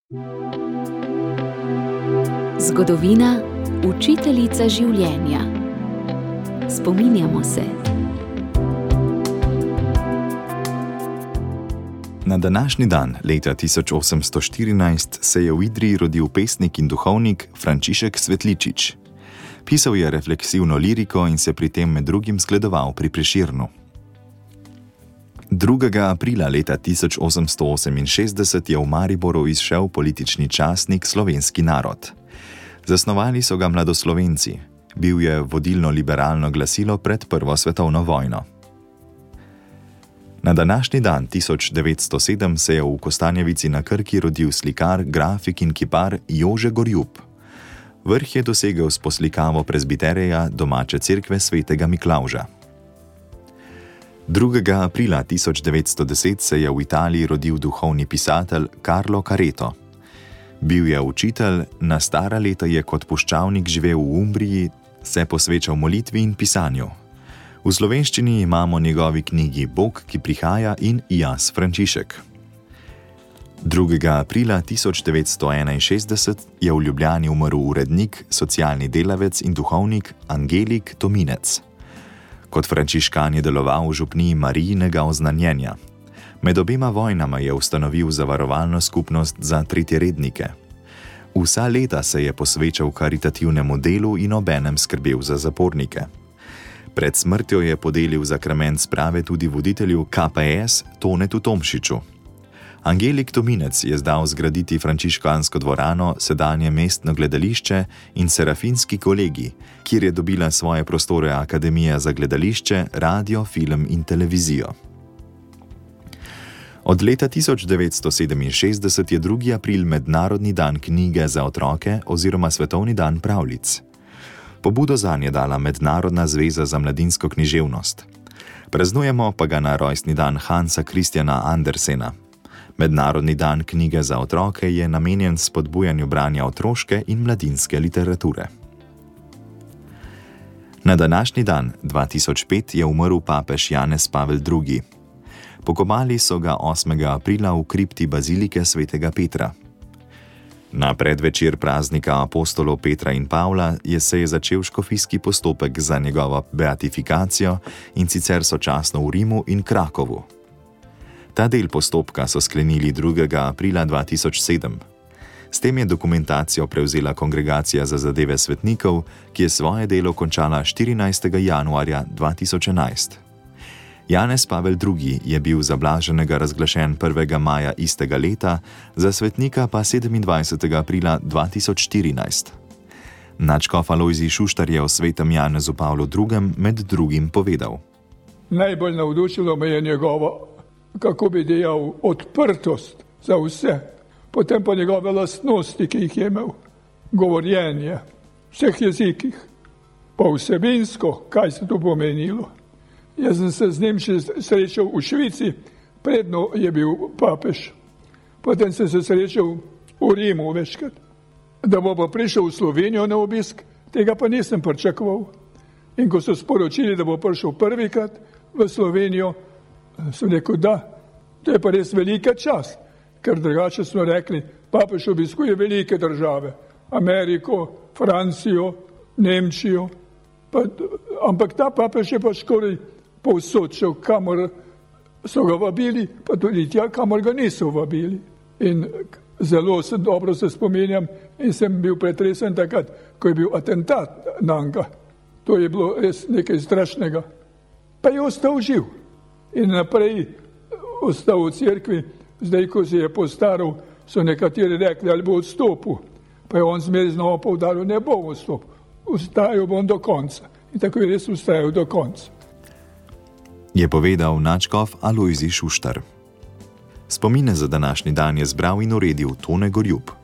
Zgodovina, učiteljica življenja. Spominjamo se. Na današnji dan, leta 1814, se je v Idriji rodil pesnik in duhovnik Frančišek Svetličič. Pisal je refleksivno liriko in se pri tem med drugim zgledoval pri Prešernu. 2. aprila leta 1868 je v Mariboru izšel politični časnik Slovenski narod. Zasnovali so ga mladoslovenci. Bil je vodilno liberalno glasilo pred Prvo svetovno vojno. Na današnji dan 1907 se je v Kostanjevici na Krki rodil slikar, grafik in kipar Jože Gorjup. Vrh je dosegel s poslikavo prezbitereja domače cerkve svetega Miklavža. 2. aprila 1910 se je v Italiji rodil duhovni pisatelj Carlo Careto. Bil je učitelj, na stara leta je kot puščavnik živel v Umbriji, se posvečal molitvi in pisanju. V slovenščini imamo njegovi knjigi Bog, ki prihaja in Jaz Frančišek. 2. aprila 1961 je v Ljubljani umrl urednik, socialni delavec in duhovnik Angelik Tominec. Kot frančiškan je deloval v župniji Marijinega oznanjenja. Med obema vojnama je ustanovil zavarovalno skupnost za tretjerednike. Vsa leta se je posvečal karitativnemu delu in obenem skrbel za zapornike. Pred smrtjo je podelil zakrament sprave tudi voditelju KPS Tonetu Tomšiču. Angelik Tominec je zdal zgraditi frančiškansko dvorano, sedanje mestno gledališče in serafinski kolegij, kjer je dobila svoje prostore Akademija za gledališče, radio, film in televizijo. Od leta 1967 je 2. april Mednarodni dan knjige za otroke oziroma Svetovni dan pravljic. Pobudo zanj je dala Mednarodna zveza za mladinsko književnost. Praznujemo pa ga na rojstni dan Hansa Christiana Andersena. Mednarodni dan knjige za otroke je namenjen spodbujanju branja otroške in mladinske literature. Na današnji dan, 2005, je umrl papež Janez Pavel II. Pokopali so ga 8. aprila v kripti bazilike svetega Petra. Na predvečer praznika apostolov Petra in Pavla se je začel škofijski postopek za njegovo beatifikacijo, in sicer sočasno v Rimu in Krakovu. Ta del postopka so sklenili 2. aprila 2007. S tem je dokumentacijo prevzela Kongregacija za zadeve svetnikov, ki je svoje delo končala 14. januarja 2011. Janez Pavel II. Je bil za blaženega razglašen 1. maja istega leta, za svetnika pa 27. aprila 2014. Nadškof Alojzij Šuštar je o svetem Janezu Pavlu II. Med drugim povedal: Najbolj navdušilo me je njegovo, kako bi dejal, odprtost za vse, potem pa njegove lastnosti, ki jih je imel, govorjenje v vseh jezikih, pa vsebinsko, kaj se to pomenilo. Jaz sem se z njim še srečal v Švici, predno je bil papež. Potem sem se srečal v Rimu večkrat. Da bo pa prišel v Slovenijo na obisk, tega pa nisem pričakoval. In ko so sporočili, da bo prišel prvikrat v Slovenijo, sem rekel, da, to je pa res velika čast, ker drugače smo rekli, papež obiskuje velike države, Ameriko, Francijo, Nemčijo, ampak ta papež je pa skoraj povsod šel, kamor so ga vabili, pa tudi tja, kamor ga niso vabili. In zelo dobro se spominjam in sem bil pretresen takrat, ko je bil atentat na njega. To je bilo res nekaj strašnega. Pa je ostal živ in naprej ostal v cerkvi. Zdaj, ko se je postaral, so nekateri rekli, ali bo odstopil. Pa je on zmeraj znova poudaril, ne bom odstopil, ostajal bom do konca. In tako je res ostajal do konca. Je povedal nadškof Alojzij Šuštar. Spomine za današnji dan je zbral in uredil Tone Gorjup.